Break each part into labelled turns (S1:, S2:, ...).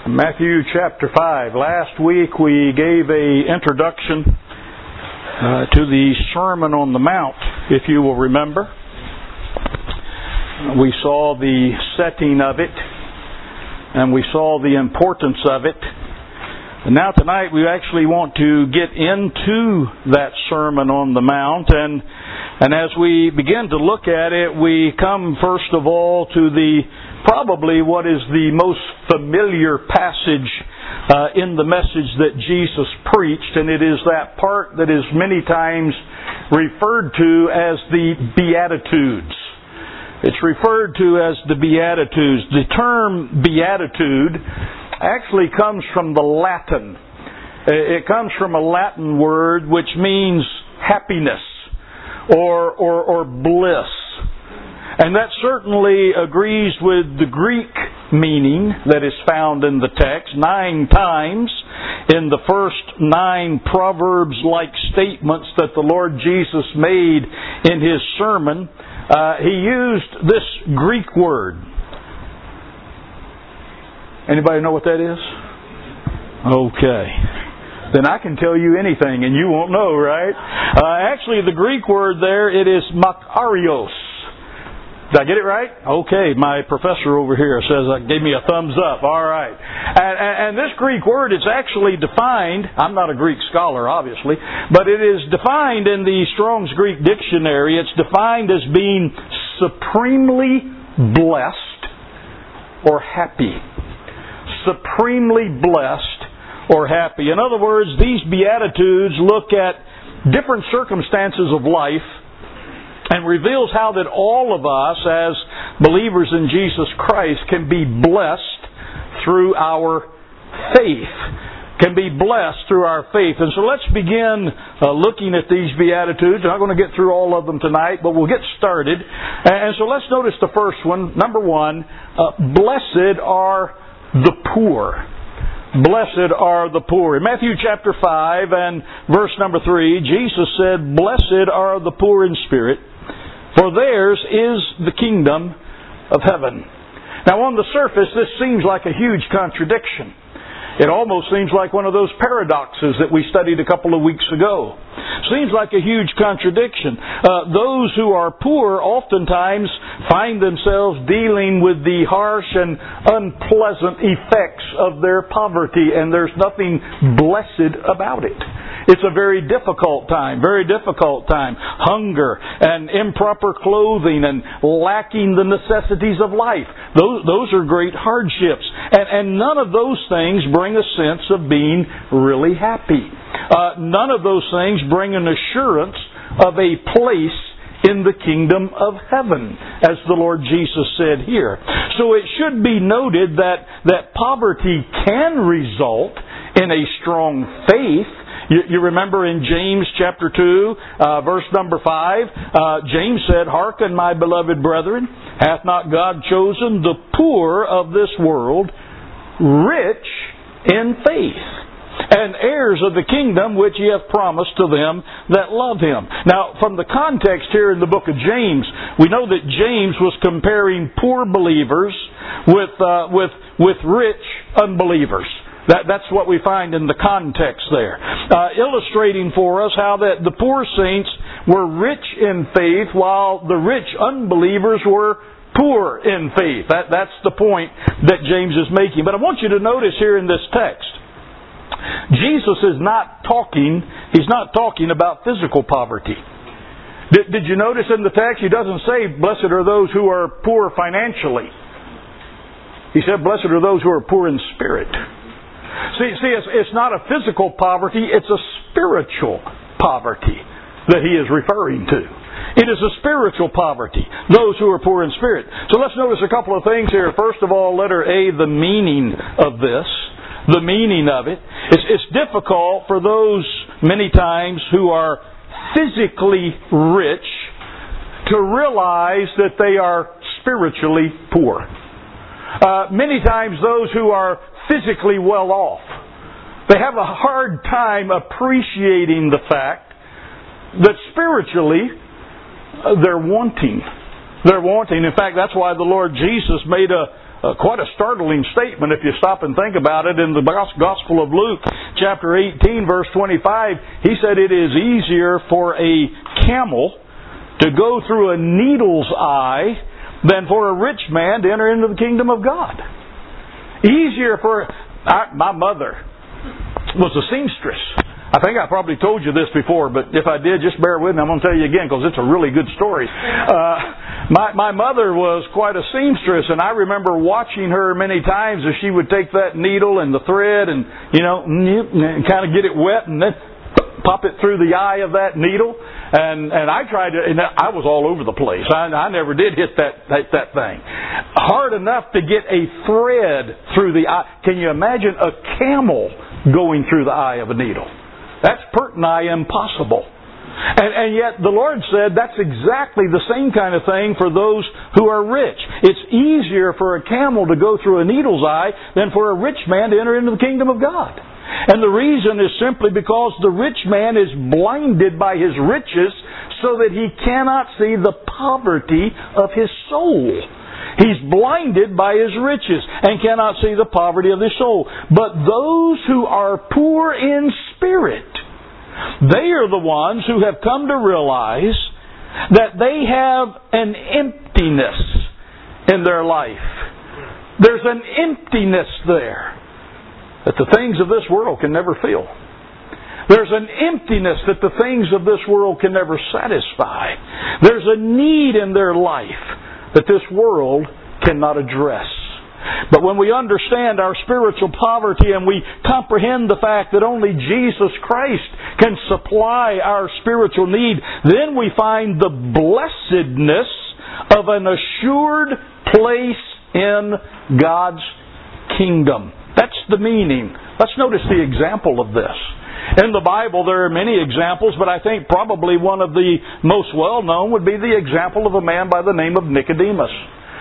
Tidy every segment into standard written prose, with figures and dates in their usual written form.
S1: Matthew chapter 5. Last week we gave an introduction to the Sermon on the Mount, if you will remember. We saw the setting of it, and we saw the importance of it. And now tonight we actually want to get into that Sermon on the Mount, and as we begin to look at it, we come first of all to probably what is the most familiar passage in the message that Jesus preached, and it is that part that is many times referred to as the Beatitudes. It's referred to as the Beatitudes. The term Beatitude actually comes from the Latin. It comes from a Latin word which means happiness or bliss. And that certainly agrees with the Greek meaning that is found in the text. 9 times in the first 9 Proverbs-like statements that the Lord Jesus made in His sermon, He used this Greek word. Anybody know what that is? Okay. Then I can tell you anything and you won't know, right? Actually, the Greek word there, it is makarios. Did I get it right? Okay, my professor over here gave me a thumbs up. All right. And this Greek word is actually defined, I'm not a Greek scholar, obviously, but it is defined in the Strong's Greek Dictionary. It's defined as being supremely blessed or happy. Supremely blessed or happy. In other words, these Beatitudes look at different circumstances of life and reveals how that all of us as believers in Jesus Christ can be blessed through our faith. Can be blessed through our faith. And so let's begin looking at these Beatitudes. I'm not going to get through all of them tonight, but we'll get started. And so let's notice the first one. Number 1, blessed are the poor. Blessed are the poor. In Matthew chapter 5 and verse number 3, Jesus said, "Blessed are the poor in spirit, for theirs is the kingdom of heaven." Now on the surface, this seems like a huge contradiction. It almost seems like one of those paradoxes that we studied a couple of weeks ago. Seems like a huge contradiction. Those who are poor oftentimes find themselves dealing with the harsh and unpleasant effects of their poverty, and there's nothing blessed about it. It's a very difficult time. Hunger and improper clothing and lacking the necessities of life. Those are great hardships. And none of those things bring a sense of being really happy. None of those things bring an assurance of a place in the kingdom of heaven, as the Lord Jesus said here. So it should be noted that poverty can result in a strong faith. You remember in James chapter 2, verse number 5, James said, "Hearken, my beloved brethren, hath not God chosen the poor of this world rich in faith, and heirs of the kingdom which He hath promised to them that love Him." Now, from the context here in the book of James, we know that James was comparing poor believers with rich unbelievers. That's what we find in the context there. Illustrating for us how that the poor saints were rich in faith while the rich unbelievers were poor in faith. That's the point that James is making. But I want you to notice here in this text, Jesus is not talking, He's not talking about physical poverty. Did you notice in the text, He doesn't say, "Blessed are those who are poor financially." He said, "Blessed are those who are poor in spirit." See, it's not a physical poverty, it's a spiritual poverty that He is referring to. It is a spiritual poverty, those who are poor in spirit. So let's notice a couple of things here. First of all, letter A, the meaning of this. The meaning of it. It's difficult for those many times who are physically rich to realize that they are spiritually poor. Many times those who are physically well off, they have a hard time appreciating the fact that spiritually they're wanting. In fact, that's why the Lord Jesus made a quite a startling statement if you stop and think about it. In the Gospel of Luke, chapter 18, verse 25, he said it is easier for a camel to go through a needle's eye than for a rich man to enter into the kingdom of God. Easier for... my mother was a seamstress. I think I probably told you this before, but if I did, just bear with me. I'm going to tell you again because it's a really good story. My mother was quite a seamstress, and I remember watching her many times as she would take that needle and the thread and, and kind of get it wet and then pop it through the eye of that needle. And I tried to, and I was all over the place. I never did hit that thing. Hard enough to get a thread through the eye. Can you imagine a camel going through the eye of a needle? That's pert nigh impossible. And yet the Lord said that's exactly the same kind of thing for those who are rich. It's easier for a camel to go through a needle's eye than for a rich man to enter into the kingdom of God. And the reason is simply because the rich man is blinded by his riches so that he cannot see the poverty of his soul. He's blinded by his riches and cannot see the poverty of his soul. But those who are poor in spirit, they are the ones who have come to realize that they have an emptiness in their life. There's an emptiness there that the things of this world can never fill. There's an emptiness that the things of this world can never satisfy. There's a need in their life that this world cannot address. But when we understand our spiritual poverty and we comprehend the fact that only Jesus Christ can supply our spiritual need, then we find the blessedness of an assured place in God's kingdom. That's the meaning. Let's notice the example of this. In the Bible there are many examples, but I think probably one of the most well-known would be the example of a man by the name of Nicodemus.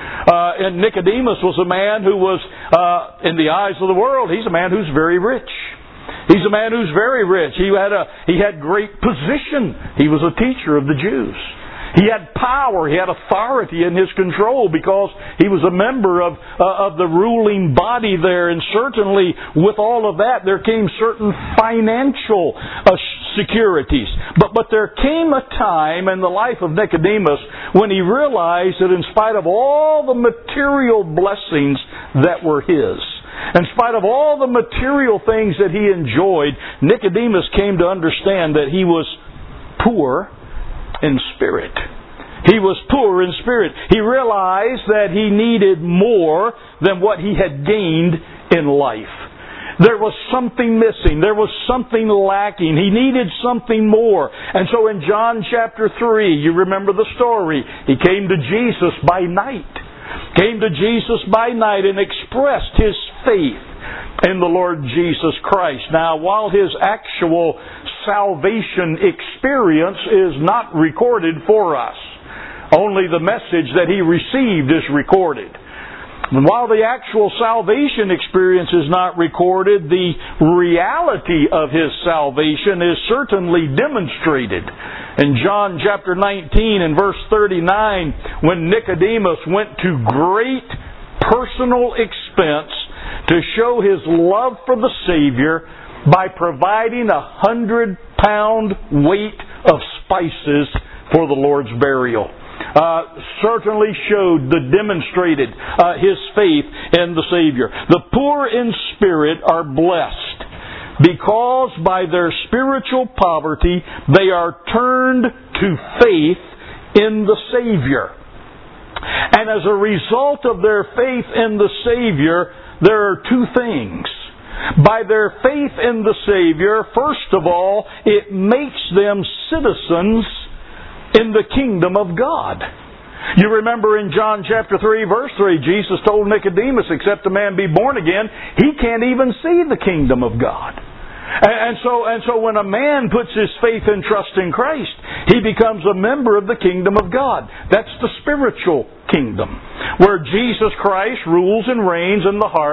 S1: And Nicodemus was a man who was, in the eyes of the world, he's a man who's very rich. He's a man who's very rich. He had great position. He was a teacher of the Jews. He had power. He had authority in his control because he was a member of the ruling body there. And certainly with all of that, there came certain financial securities. But there came a time in the life of Nicodemus when he realized that in spite of all the material blessings that were his, in spite of all the material things that he enjoyed, Nicodemus came to understand that he was poor in spirit. He was poor in spirit. He realized that he needed more than what he had gained in life. There was something missing. There was something lacking. He needed something more. And so in John chapter 3, you remember the story. He came to Jesus by night. Came to Jesus by night and expressed his faith in the Lord Jesus Christ. Now, while his actual salvation experience is not recorded for us, only the message that he received is recorded. And while the actual salvation experience is not recorded, the reality of his salvation is certainly demonstrated. In John chapter 19 and verse 39, when Nicodemus went to great personal expense to show his love for the Savior by providing 100-pound weight of spices for the Lord's burial. Certainly demonstrated his faith in the Savior. The poor in spirit are blessed because by their spiritual poverty they are turned to faith in the Savior. And as a result of their faith in the Savior, there are two things. By their faith in the Savior, first of all, it makes them citizens in the kingdom of God. You remember in John chapter 3 verse 3, Jesus told Nicodemus, except a man be born again, he can't even see the kingdom of God. And so when a man puts his faith and trust in Christ, he becomes a member of the kingdom of God. That's the spiritual kingdom, where Jesus Christ rules and reigns in the heart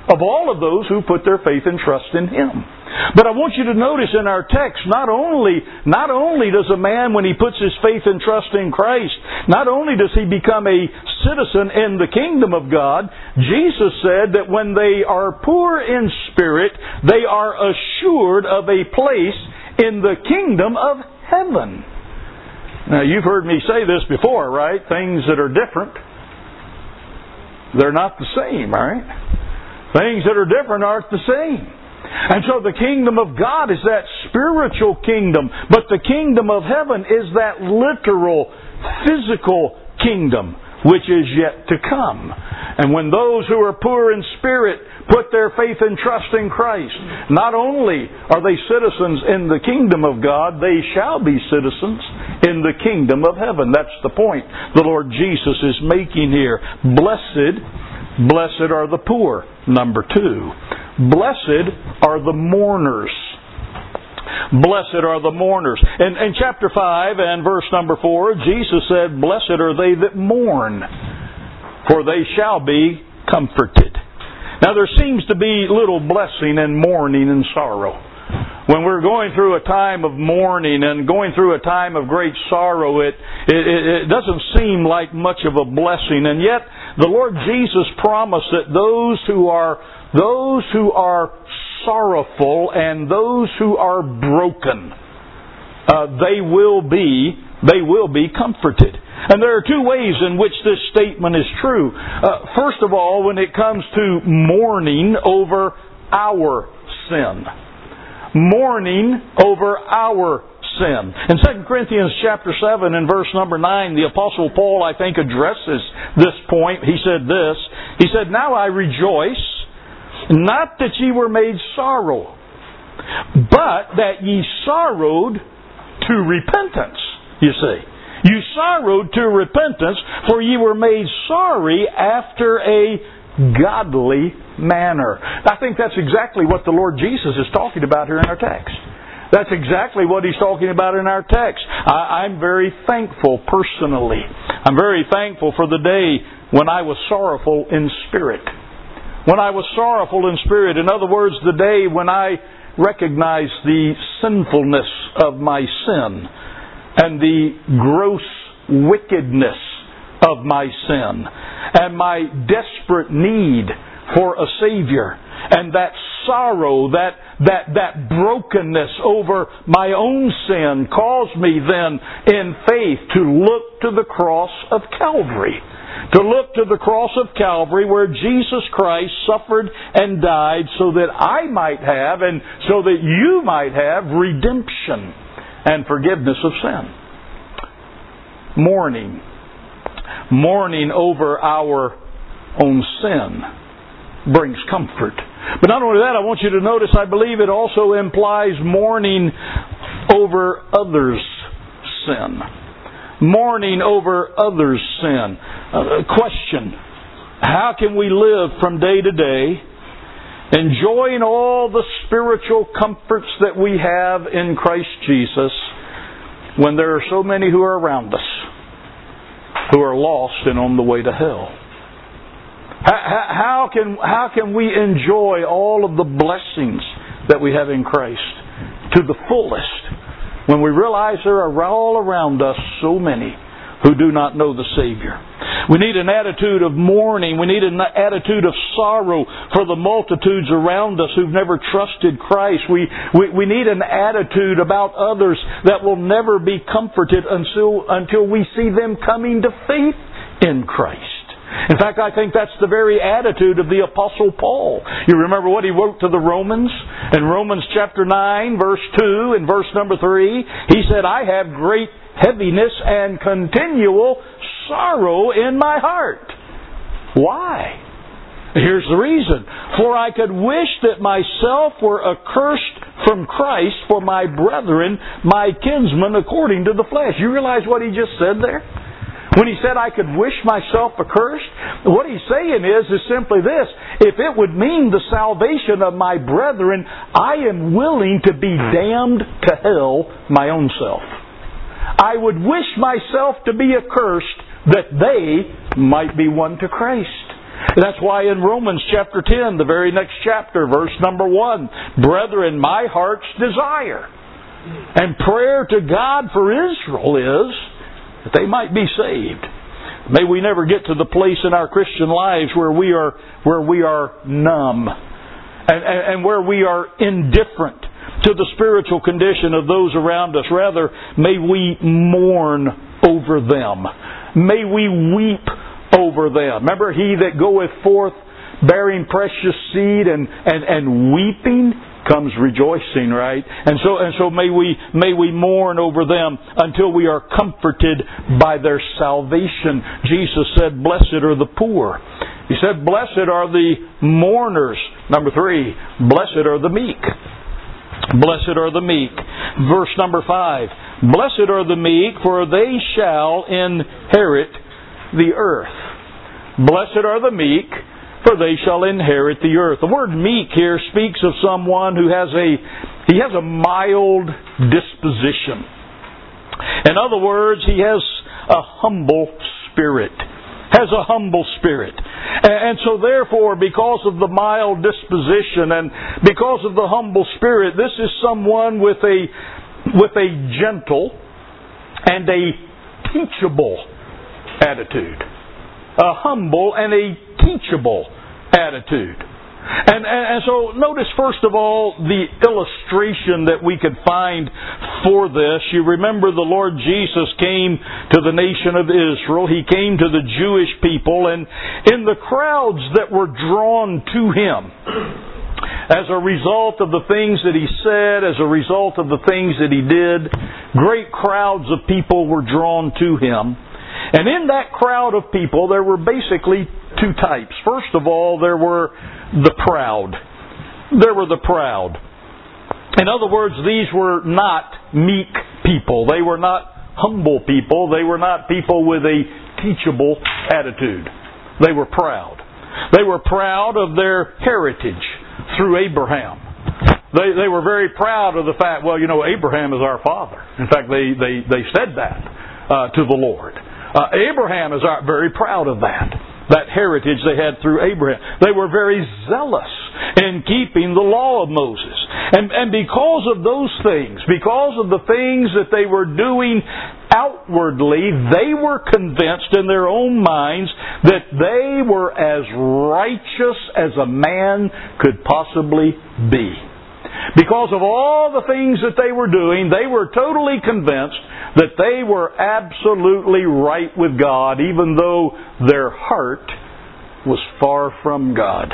S1: of all of those who put their faith and trust in Him. But I want you to notice in our text, not only does a man, when he puts his faith and trust in Christ, not only does he become a citizen in the kingdom of God, Jesus said that when they are poor in spirit, they are assured of a place in the kingdom of heaven. Now, you've heard me say this before, right? Things that are different, they're not the same, right? Things that are different aren't the same. And so the kingdom of God is that spiritual kingdom, but the kingdom of heaven is that literal, physical kingdom which is yet to come. And when those who are poor in spirit put their faith and trust in Christ, not only are they citizens in the kingdom of God, they shall be citizens in the kingdom of heaven. That's the point the Lord Jesus is making here. Blessed are the poor. Number 2. Blessed are the mourners. Blessed are the mourners. In chapter 5 and verse number 4, Jesus said, Blessed are they that mourn, for they shall be comforted. Now there seems to be little blessing in mourning and sorrow. When we're going through a time of mourning and going through a time of great sorrow, it doesn't seem like much of a blessing. And yet, the Lord Jesus promised that those who are sorrowful and those who are broken, they will be comforted. And there are 2 ways in which this statement is true. First of all, when it comes to mourning over our sin. Mourning over our sin. In 2 Corinthians chapter 7 and verse number 9, the Apostle Paul, I think, addresses this point. He said this. He said, Now I rejoice, not that ye were made sorrow, but that ye sorrowed to repentance. You see. You sorrowed to repentance, for ye were made sorry after a godly manner. I think that's exactly what the Lord Jesus is talking about here in our text. That's exactly what He's talking about in our text. I'm very thankful personally. I'm very thankful for the day when I was sorrowful in spirit. When I was sorrowful in spirit. In other words, the day when I recognized the sinfulness of my sin and the gross wickedness of my sin and my desperate need for a Savior, and that sorrow, that brokenness over my own sin caused me then in faith to look to the cross of Calvary. To look to the cross of Calvary where Jesus Christ suffered and died so that I might have and so that you might have redemption and forgiveness of sin. Mourning over our own sin brings comfort. But not only that, I want you to notice, I believe it also implies mourning over others' sin. Mourning over others' sin. Question: how can we live from day to day enjoying all the spiritual comforts that we have in Christ Jesus when there are so many who are around us who are lost and on the way to hell? How can we enjoy all of the blessings that we have in Christ to the fullest when we realize there are all around us so many who do not know the Savior? We need an attitude of mourning. We need an attitude of sorrow for the multitudes around us who've never trusted Christ. We need an attitude about others that will never be comforted until we see them coming to faith in Christ. In fact, I think that's the very attitude of the Apostle Paul. You remember what he wrote to the Romans? In Romans chapter 9, verse 2 and verse number 3, he said, I have great heaviness and continual sorrow in my heart. Why? Here's the reason. For I could wish that myself were accursed from Christ for my brethren, my kinsmen, according to the flesh. You realize what he just said there? When he said, I could wish myself accursed, what he's saying is simply this: if it would mean the salvation of my brethren, I am willing to be damned to hell my own self. I would wish myself to be accursed that they might be won to Christ. That's why in Romans chapter 10, the very next chapter, verse number 1, brethren, my heart's desire and prayer to God for Israel is that they might be saved. May we never get to the place in our Christian lives where we are numb and where we are indifferent to the spiritual condition of those around us. Rather, may we mourn over them. May we weep over them. Remember, he that goeth forth bearing precious seed and weeping comes rejoicing, right? And so may we mourn over them until we are comforted by their salvation. Jesus said, "Blessed are the poor." He said, "Blessed are the mourners." Number 3, "Blessed are the meek." Blessed are the meek. Verse number 5, "Blessed are the meek, for they shall inherit the earth." Blessed are the meek, for they shall inherit the earth. The word meek here speaks of someone who has a mild disposition. In other words, he has a humble spirit. Has a humble spirit. And so therefore, because of the mild disposition and because of the humble spirit, this is someone with a gentle and a teachable attitude. A humble and a teachable attitude. And so notice first of all the illustration that we could find for this. You remember the Lord Jesus came to the nation of Israel. He came to the Jewish people, and in the crowds that were drawn to Him as a result of the things that He said, as a result of the things that He did, great crowds of people were drawn to Him. And in that crowd of people, there were basically two types. First of all, there were the proud. There were the proud. In other words, these were not meek people. They were not humble people. They were not people with a teachable attitude. They were proud. They were proud of their heritage through Abraham. They were very proud of the fact, well, Abraham is our father. In fact, they said that to the Lord. Abraham is very proud of that heritage they had through Abraham. They were very zealous in keeping the law of Moses. And because of those things, because of the things that they were doing outwardly, they were convinced in their own minds that they were as righteous as a man could possibly be. Because of all the things that they were doing, they were totally convinced that they were absolutely right with God, even though their heart was far from God.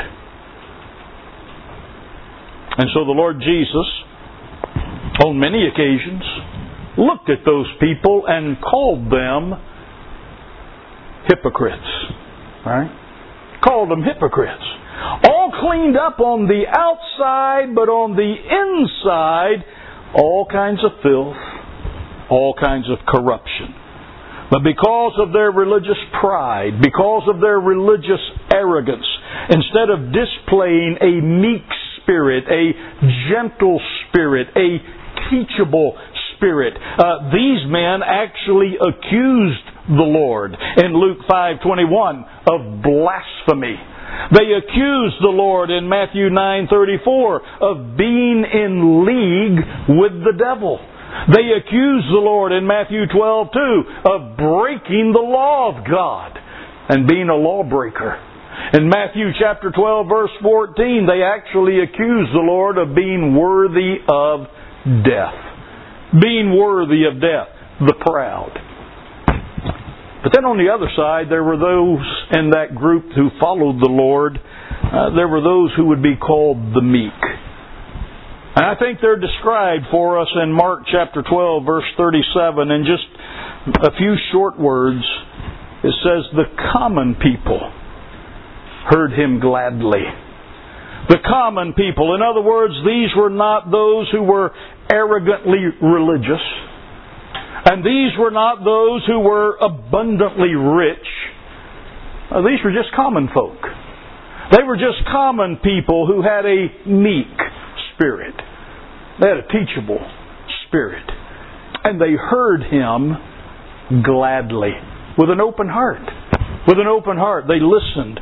S1: And so the Lord Jesus, on many occasions, looked at those people and called them hypocrites. Right? Called them hypocrites. All cleaned up on the outside, but on the inside, all kinds of filth, all kinds of corruption. But because of their religious pride, because of their religious arrogance, instead of displaying a meek spirit, a gentle spirit, a teachable spirit, these men actually accused the Lord in Luke 5:21 of blasphemy. They accused the Lord in Matthew 9:34 of being in league with the devil. They accused the Lord in Matthew 12:2 of breaking the law of God and being a lawbreaker. In Matthew chapter 12 verse 14, they actually accused the Lord of being worthy of death. Being worthy of death. The proud. But then on the other side, there were those in that group who followed the Lord. There were those who would be called the meek. And I think they're described for us in Mark chapter 12, verse 37. In just a few short words, it says, the common people heard Him gladly. The common people. In other words, these were not those who were arrogantly religious. And these were not those who were abundantly rich. These were just common folk. They were just common people who had a meek spirit. They had a teachable spirit. And they heard Him gladly. With an open heart. With an open heart. They listened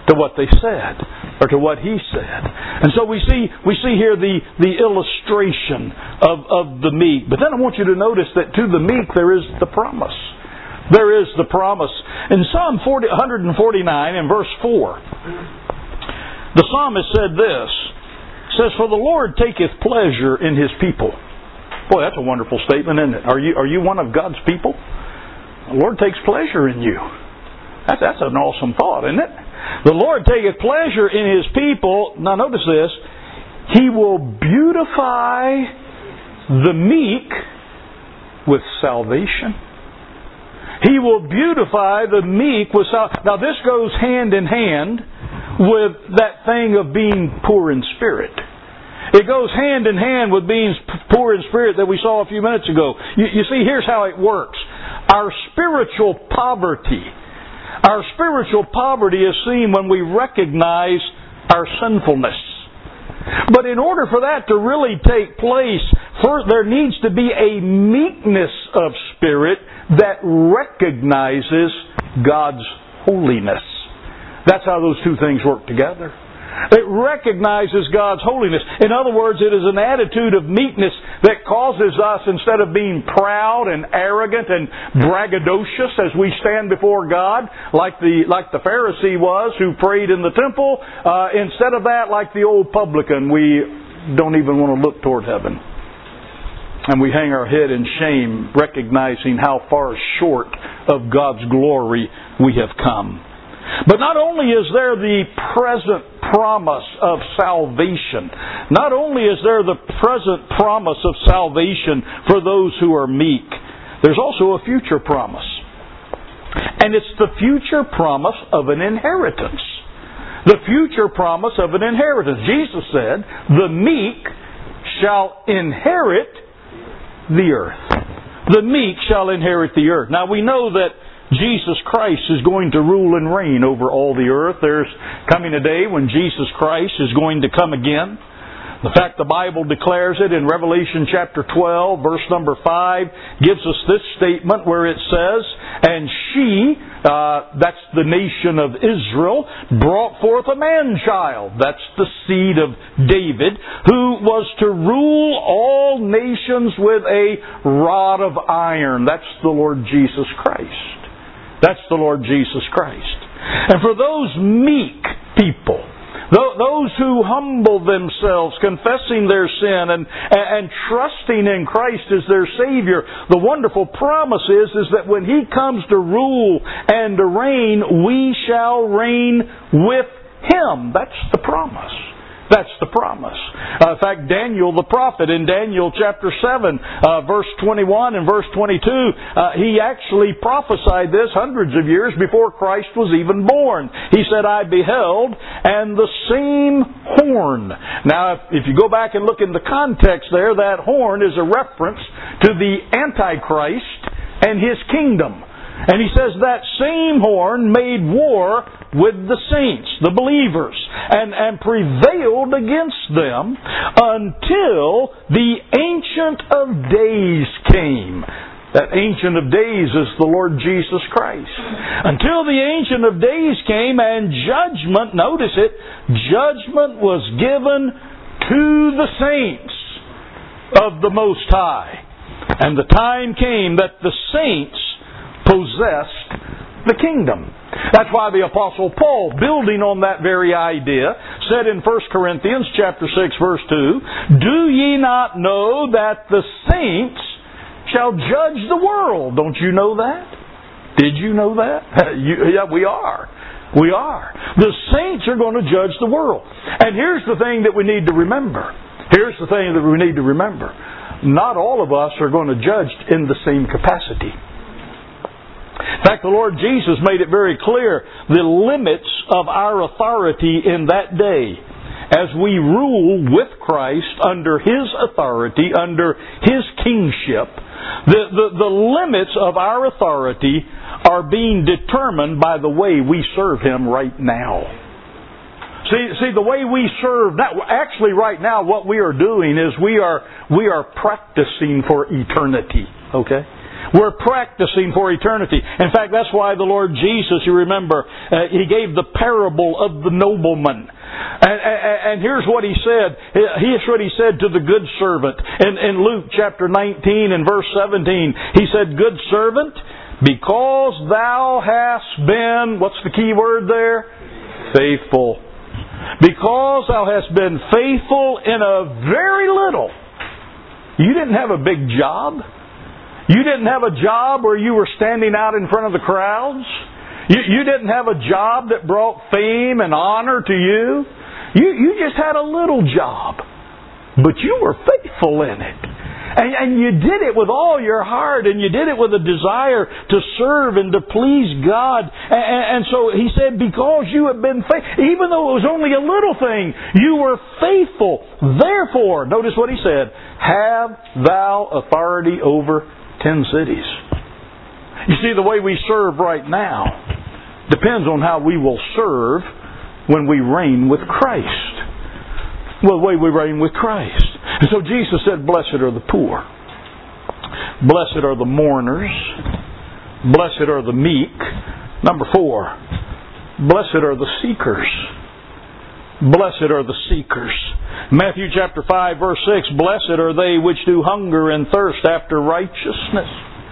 S1: to what they said, or to what He said. And so we see here the illustration of the meek. But then I want you to notice that to the meek there is the promise. There is the promise. In Psalm 149 in verse 4, the psalmist said this. It says, "For the Lord taketh pleasure in His people." Boy, that's a wonderful statement, isn't it? Are you one of God's people? The Lord takes pleasure in you. That's an awesome thought, isn't it? The Lord taketh pleasure in His people. Now notice this. He will beautify the meek with salvation. He will beautify the meek with salvation. Now this goes hand in hand with that thing of being poor in spirit. It goes hand in hand with being poor in spirit that we saw a few minutes ago. You see, here's how it works. Our spiritual poverty is seen when we recognize our sinfulness. But in order for that to really take place, first there needs to be a meekness of spirit that recognizes God's holiness. That's how those two things work together. It recognizes God's holiness. In other words, it is an attitude of meekness that causes us, instead of being proud and arrogant and braggadocious as we stand before God, like the Pharisee was who prayed in the temple, instead of that, like the old publican, we don't even want to look toward heaven. And we hang our head in shame, recognizing how far short of God's glory we have come. But not only is there the present promise of salvation, not only is there the present promise of salvation for those who are meek, there's also a future promise. And it's the future promise of an inheritance. The future promise of an inheritance. Jesus said, "The meek shall inherit the earth." The meek shall inherit the earth. Now we know that Jesus Christ is going to rule and reign over all the earth. There's coming a day when Jesus Christ is going to come again. In fact, the Bible declares it in Revelation chapter 12, verse number 5, gives us this statement where it says, "And she," that's the nation of Israel, "brought forth a man-child," that's the seed of David, "who was to rule all nations with a rod of iron." That's the Lord Jesus Christ. That's the Lord Jesus Christ. And for those meek people, those who humble themselves, confessing their sin and trusting in Christ as their Savior, the wonderful promise is that when He comes to rule and to reign, we shall reign with Him. That's the promise. That's the promise. In fact, Daniel the prophet in Daniel chapter 7, verse 21 and verse 22, he actually prophesied this hundreds of years before Christ was even born. He said, "I beheld, and the same horn." Now, if you go back and look in the context there, that horn is a reference to the Antichrist and his kingdom. And he says that same horn made war with the saints, the believers, and prevailed against them until the Ancient of Days came. That Ancient of Days is the Lord Jesus Christ. Until the Ancient of Days came and judgment, notice it, judgment was given to the saints of the Most High. And the time came that the saints possessed the kingdom. That's why the Apostle Paul, building on that very idea, said in 1 Corinthians chapter 6, verse 2, "Do ye not know that the saints shall judge the world?" Don't you know that? Did you know that? Yeah, we are. We are. The saints are going to judge the world. And here's the thing that we need to remember. Here's the thing that we need to remember. Not all of us are going to judge in the same capacity. In fact, the Lord Jesus made it very clear the limits of our authority in that day as we rule with Christ under His authority, under His kingship. The limits of our authority are being determined by the way we serve Him right now. See, the way we serve, actually right now what we are doing is we are practicing for eternity. Okay? We're practicing for eternity. In fact, that's why the Lord Jesus, you remember, He gave the parable of the nobleman. And here's what He said. Here's what He said to the good servant. In Luke chapter 19 and verse 17, He said, "Good servant, because thou hast been," what's the key word there? Faithful. Because thou hast been faithful in a very little. You didn't have a big job. You didn't have a job where you were standing out in front of the crowds. You didn't have a job that brought fame and honor to you. You just had a little job. But you were faithful in it. And you did it with all your heart, and you did it with a desire to serve and to please God. And so He said, because you have been faithful, even though it was only a little thing, you were faithful. Therefore, notice what He said, have thou authority over 10 cities. You see, the way we serve right now depends on how we will serve when we reign with Christ. Well, the way we reign with Christ. And so Jesus said, blessed are the poor. Blessed are the mourners. Blessed are the meek. Number 4, blessed are the seekers. Blessed are the seekers. Matthew chapter 5 verse 6, blessed are they which do hunger and thirst after righteousness,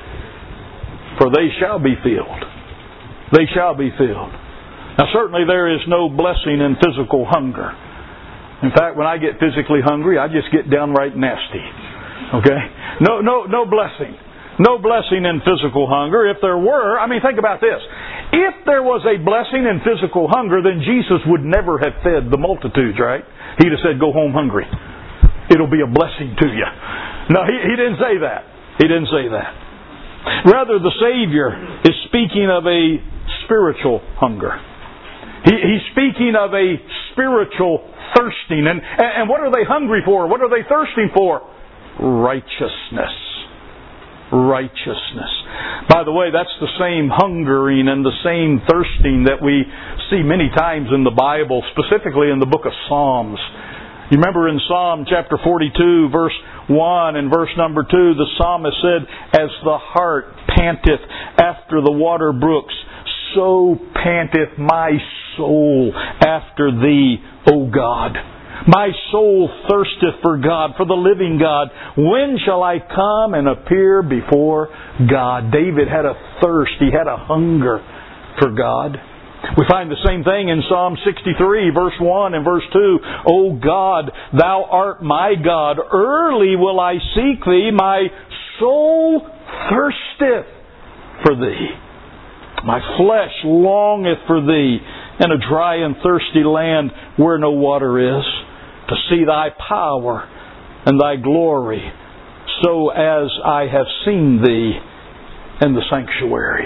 S1: for they shall be filled. They shall be filled. Now certainly there is no blessing in physical hunger. In fact, when I get physically hungry, I just get downright nasty. Okay? No blessing. No blessing in physical hunger. If there were, think about this. If there was a blessing in physical hunger, then Jesus would never have fed the multitudes, right? He'd have said, go home hungry. It'll be a blessing to you. No, he didn't say that. He didn't say that. Rather, the Savior is speaking of a spiritual hunger. He's speaking of a spiritual thirsting. And what are they hungry for? What are they thirsting for? Righteousness. Righteousness. By the way, that's the same hungering and the same thirsting that we see many times in the Bible, specifically in the book of Psalms. You remember in Psalm chapter 42, verse 1 and verse number 2, the psalmist said, as the hart panteth after the water brooks, so panteth my soul after Thee, O God. My soul thirsteth for God, for the living God. When shall I come and appear before God? David had a thirst. He had a hunger for God. We find the same thing in Psalm 63, verse 1 and verse 2. O God, Thou art my God. Early will I seek Thee. My soul thirsteth for Thee. My flesh longeth for Thee in a dry and thirsty land where no water is, to see Thy power and Thy glory, so as I have seen Thee in the sanctuary.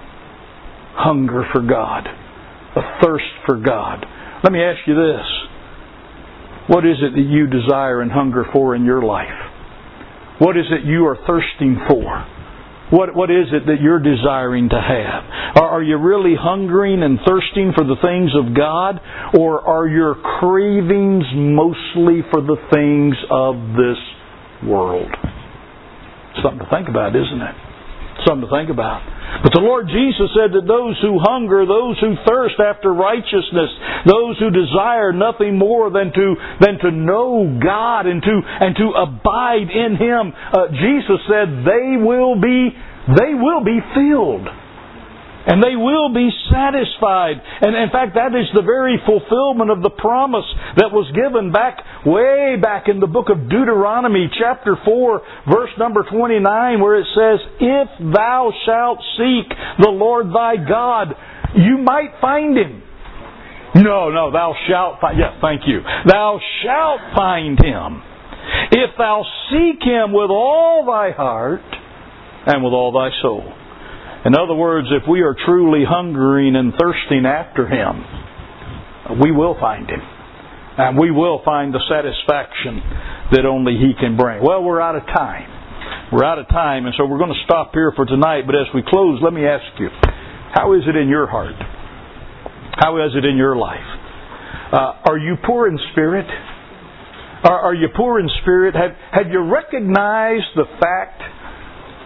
S1: Hunger for God. A thirst for God. Let me ask you this. What is it that you desire and hunger for in your life? What is it you are thirsting for? What is it that you're desiring to have? Are you really hungering and thirsting for the things of God? Or are your cravings mostly for the things of this world? Something to think about, isn't it? Something to think about. But the Lord Jesus said that those who hunger, those who thirst after righteousness, those who desire nothing more than to know God and to abide in Him, Jesus said they will be filled. And they will be satisfied. And in fact, that is the very fulfillment of the promise that was given way back in the book of Deuteronomy chapter 4, verse number 29, where it says, if thou shalt seek the Lord thy God, you might find Him. No, thou shalt find. Yes, thank you. Thou shalt find Him. If thou seek Him with all thy heart and with all thy soul. In other words, if we are truly hungering and thirsting after Him, we will find Him. And we will find the satisfaction that only He can bring. Well, we're out of time. We're out of time, and so we're going to stop here for tonight. But as we close, let me ask you, how is it in your heart? How is it in your life? Are you poor in spirit? Are you poor in spirit? Have you recognized the fact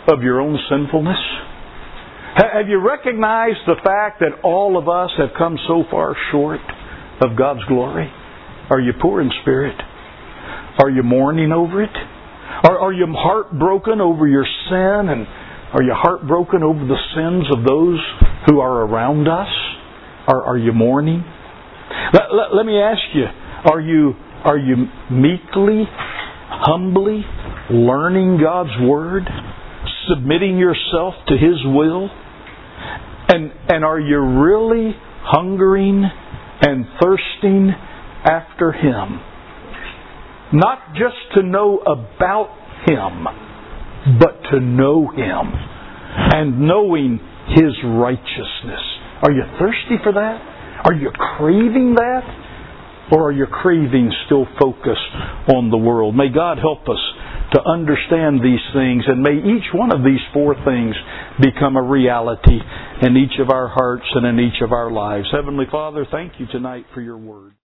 S1: of your own sinfulness? Have you recognized the fact that all of us have come so far short of God's glory? Are you poor in spirit? Are you mourning over it? Are you heartbroken over your sin? And are you heartbroken over the sins of those who are around us? Are you mourning? Let me ask you, are you meekly, humbly learning God's Word? Submitting yourself to His will? And are you really hungering and thirsting after Him? Not just to know about Him, but to know Him and knowing His righteousness. Are you thirsty for that? Are you craving that? Or are your cravings still focused on the world? May God help us to understand these things, and may each one of these four things become a reality in each of our hearts and in each of our lives. Heavenly Father, thank you tonight for your Word.